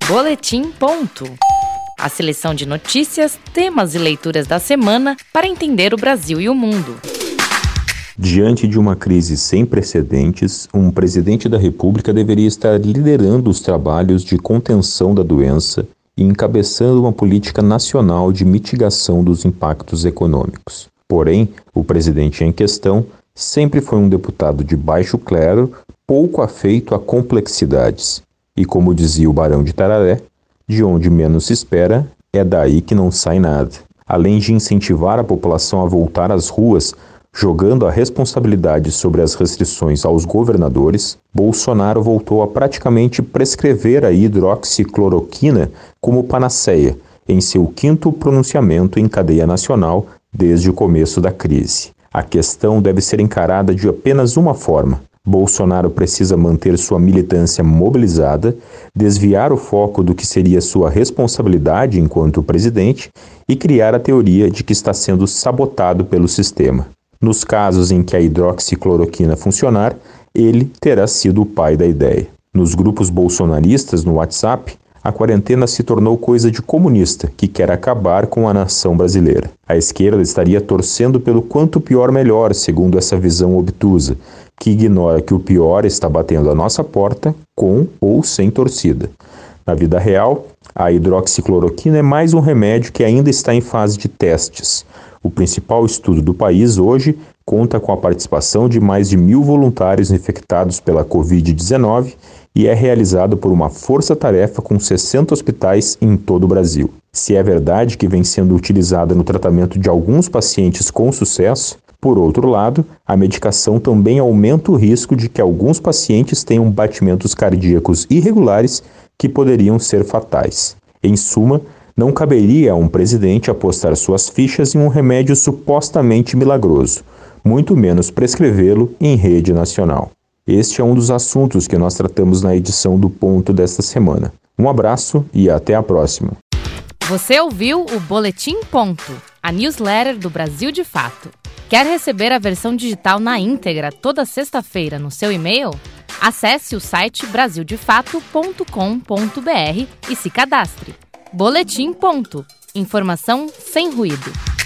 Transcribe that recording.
Boletim Ponto. A seleção de notícias, temas e leituras da semana para entender o Brasil e o mundo. Diante de uma crise sem precedentes, um presidente da República deveria estar liderando os trabalhos de contenção da doença e encabeçando uma política nacional de mitigação dos impactos econômicos. Porém, o presidente em questão sempre foi um deputado de baixo clero, pouco afeito a complexidades. E como dizia o Barão de Tararé, de onde menos se espera, é daí que não sai nada. Além de incentivar a população a voltar às ruas, jogando a responsabilidade sobre as restrições aos governadores, Bolsonaro voltou a praticamente prescrever a hidroxicloroquina como panaceia, em seu 5º pronunciamento em cadeia nacional desde o começo da crise. A questão deve ser encarada de apenas uma forma. Bolsonaro precisa manter sua militância mobilizada, desviar o foco do que seria sua responsabilidade enquanto presidente e criar a teoria de que está sendo sabotado pelo sistema. Nos casos em que a hidroxicloroquina funcionar, ele terá sido o pai da ideia. Nos grupos bolsonaristas no WhatsApp, a quarentena se tornou coisa de comunista que quer acabar com a nação brasileira. A esquerda estaria torcendo pelo quanto pior melhor, segundo essa visão obtusa, que ignora que o pior está batendo à nossa porta, com ou sem torcida. Na vida real, a hidroxicloroquina é mais um remédio que ainda está em fase de testes. O principal estudo do país hoje conta com a participação de mais de 1.000 voluntários infectados pela Covid-19 e é realizado por uma força-tarefa com 60 hospitais em todo o Brasil. Se é verdade que vem sendo utilizada no tratamento de alguns pacientes com sucesso, por outro lado, a medicação também aumenta o risco de que alguns pacientes tenham batimentos cardíacos irregulares que poderiam ser fatais. Em suma, não caberia a um presidente apostar suas fichas em um remédio supostamente milagroso, muito menos prescrevê-lo em rede nacional. Este é um dos assuntos que nós tratamos na edição do Ponto desta semana. Um abraço e até a próxima. Você ouviu o Boletim Ponto, a newsletter do Brasil de Fato. Quer receber a versão digital na íntegra toda sexta-feira no seu e-mail? Acesse o site brasildefato.com.br e se cadastre. Boletim Ponto. Informação sem ruído.